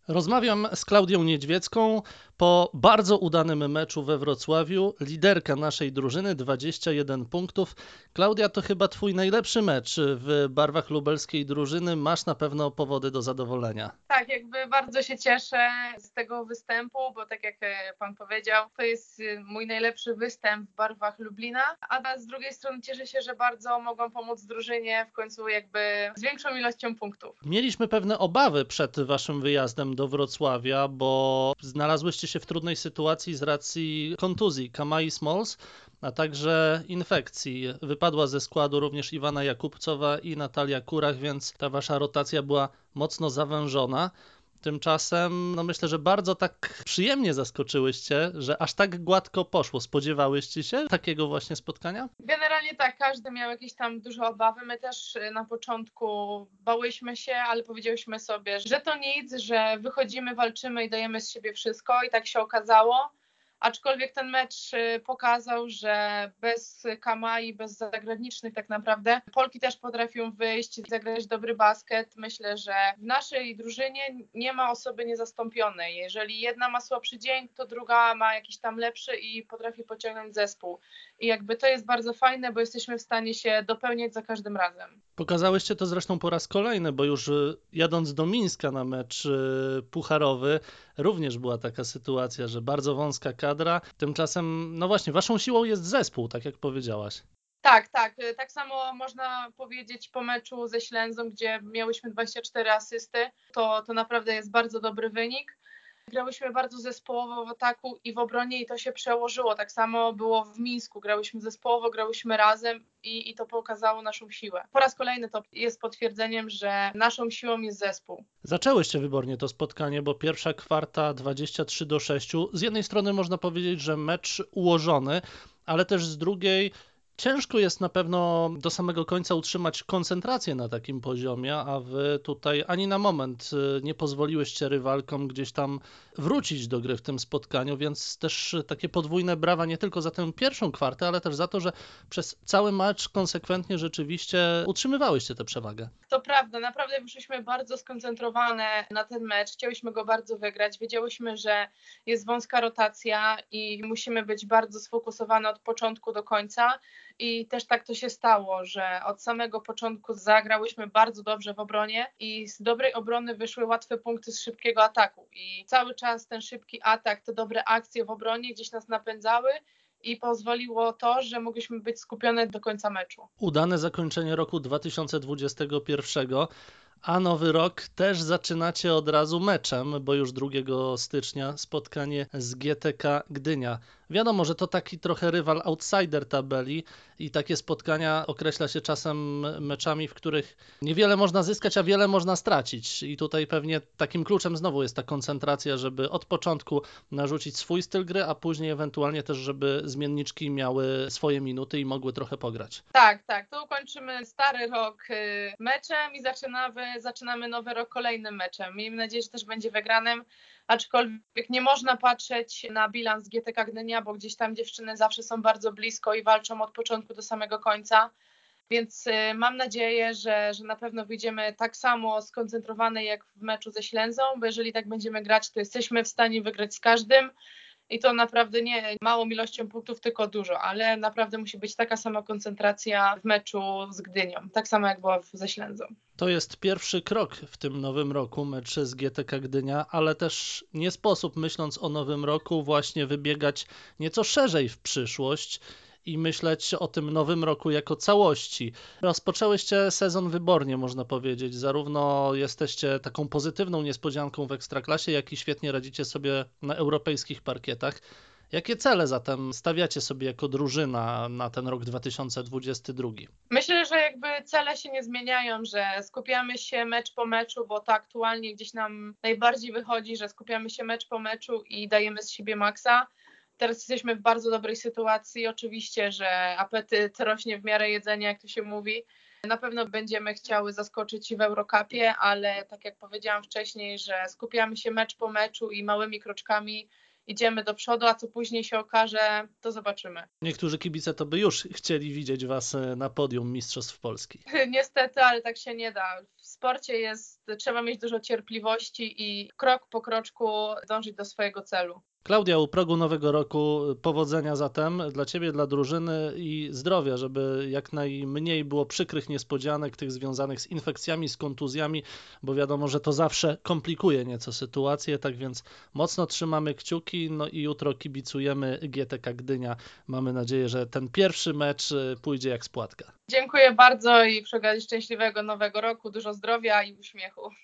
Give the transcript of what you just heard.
Rozmawiam z Klaudią Niedźwiecką po bardzo udanym meczu we Wrocławiu. Liderka naszej drużyny, 21 punktów. Klaudia, to chyba twój najlepszy mecz w barwach lubelskiej drużyny. Masz na pewno powody do zadowolenia. Tak, jakby bardzo się cieszę z tego występu, bo tak jak pan powiedział, to jest mój najlepszy występ w barwach Lublina, a z drugiej strony cieszę się, że bardzo mogłam pomóc drużynie w końcu jakby z większą ilością punktów. Mieliśmy pewne obawy przed waszym wyjazdem do Wrocławia, bo znalazłyście się w trudnej sytuacji z racji kontuzji Kamai Smalls, a także infekcji. Wypadła ze składu również Iwana Jakubcowa i Natalia Kurach, więc ta wasza rotacja była mocno zawężona. Tymczasem, myślę, że bardzo tak przyjemnie zaskoczyłyście, że aż tak gładko poszło. Spodziewałyście się takiego właśnie spotkania? Generalnie tak, każdy miał jakieś tam duże obawy. My też na początku bałyśmy się, ale powiedziałyśmy sobie, że to nic, że wychodzimy, walczymy i dajemy z siebie wszystko i tak się okazało. Aczkolwiek ten mecz pokazał, że bez Kamai, bez zagranicznych tak naprawdę, Polki też potrafią wyjść i zagrać dobry basket. Myślę, że w naszej drużynie nie ma osoby niezastąpionej. Jeżeli jedna ma słabszy dzień, to druga ma jakiś tam lepszy i potrafi pociągnąć zespół. I jakby to jest bardzo fajne, bo jesteśmy w stanie się dopełniać za każdym razem. Pokazałyście to zresztą po raz kolejny, bo już jadąc do Mińska na mecz pucharowy, również była taka sytuacja, że bardzo wąska kadra. Tymczasem, właśnie, waszą siłą jest zespół, tak jak powiedziałaś. Tak, tak. Tak samo można powiedzieć po meczu ze Ślęzą, gdzie miałyśmy 24 asysty. To naprawdę jest bardzo dobry wynik. Grałyśmy bardzo zespołowo w ataku i w obronie i to się przełożyło. Tak samo było w Mińsku. Grałyśmy zespołowo, grałyśmy razem i to pokazało naszą siłę. Po raz kolejny to jest potwierdzeniem, że naszą siłą jest zespół. Zaczęłyście wybornie to spotkanie, bo pierwsza kwarta 23-6. Z jednej strony można powiedzieć, że mecz ułożony, ale też z drugiej ciężko jest na pewno do samego końca utrzymać koncentrację na takim poziomie, a wy tutaj ani na moment nie pozwoliłyście rywalkom gdzieś tam wrócić do gry w tym spotkaniu, więc też takie podwójne brawa nie tylko za tę pierwszą kwartę, ale też za to, że przez cały mecz konsekwentnie rzeczywiście utrzymywałyście tę przewagę. To prawda, naprawdę wyszliśmy bardzo skoncentrowane na ten mecz, chciałyśmy go bardzo wygrać, wiedziałyśmy, że jest wąska rotacja i musimy być bardzo sfokusowane od początku do końca i też tak to się stało, że od samego początku zagrałyśmy bardzo dobrze w obronie i z dobrej obrony wyszły łatwe punkty z szybkiego ataku i cały czas ten szybki atak, te dobre akcje w obronie gdzieś nas napędzały i pozwoliło to, że mogliśmy być skupione do końca meczu. Udane zakończenie roku 2021, a nowy rok też zaczynacie od razu meczem, bo już 2 stycznia spotkanie z GTK Gdynia. Wiadomo, że to taki trochę rywal outsider tabeli i takie spotkania określa się czasem meczami, w których niewiele można zyskać, a wiele można stracić. I tutaj pewnie takim kluczem znowu jest ta koncentracja, żeby od początku narzucić swój styl gry, a później ewentualnie też, żeby zmienniczki miały swoje minuty i mogły trochę pograć. Tak, tak. Tu kończymy stary rok meczem i zaczynamy nowy rok kolejnym meczem. Miejmy nadzieję, że też będzie wygranym, aczkolwiek nie można patrzeć na bilans GTK Gdynia, bo gdzieś tam dziewczyny zawsze są bardzo blisko i walczą od początku do samego końca. Więc mam nadzieję, że na pewno wyjdziemy tak samo skoncentrowane jak w meczu ze Ślęzą, bo jeżeli tak będziemy grać, to jesteśmy w stanie wygrać z każdym. I to naprawdę nie małą ilością punktów, tylko dużo, ale naprawdę musi być taka sama koncentracja w meczu z Gdynią, tak samo jak była ze Ślęzą. To jest pierwszy krok w tym nowym roku, mecz z GTK Gdynia, ale też nie sposób, myśląc o nowym roku, właśnie wybiegać nieco szerzej w przyszłość i myśleć o tym nowym roku jako całości. Rozpoczęłyście sezon wybornie, można powiedzieć. Zarówno jesteście taką pozytywną niespodzianką w Ekstraklasie, jak i świetnie radzicie sobie na europejskich parkietach. Jakie cele zatem stawiacie sobie jako drużyna na ten rok 2022? Myślę, że jakby cele się nie zmieniają, że skupiamy się mecz po meczu, bo to aktualnie gdzieś nam najbardziej wychodzi, że skupiamy się mecz po meczu i dajemy z siebie maksa. Teraz jesteśmy w bardzo dobrej sytuacji. Oczywiście, że apetyt rośnie w miarę jedzenia, jak to się mówi. Na pewno będziemy chciały zaskoczyć w Eurocupie, ale tak jak powiedziałam wcześniej, że skupiamy się mecz po meczu i małymi kroczkami idziemy do przodu, a co później się okaże, to zobaczymy. Niektórzy kibice to by już chcieli widzieć was na podium Mistrzostw Polski. Niestety, ale tak się nie da. sporcie trzeba mieć dużo cierpliwości i krok po kroczku dążyć do swojego celu. Klaudia, u progu nowego roku powodzenia zatem dla Ciebie, dla drużyny i zdrowia, żeby jak najmniej było przykrych niespodzianek, tych związanych z infekcjami, z kontuzjami, bo wiadomo, że to zawsze komplikuje nieco sytuację, tak więc mocno trzymamy kciuki, no i jutro kibicujemy GTK Gdynia. Mamy nadzieję, że ten pierwszy mecz pójdzie jak z płatka. Dziękuję bardzo i przy okazji szczęśliwego nowego roku, dużo zdrowia i uśmiechu.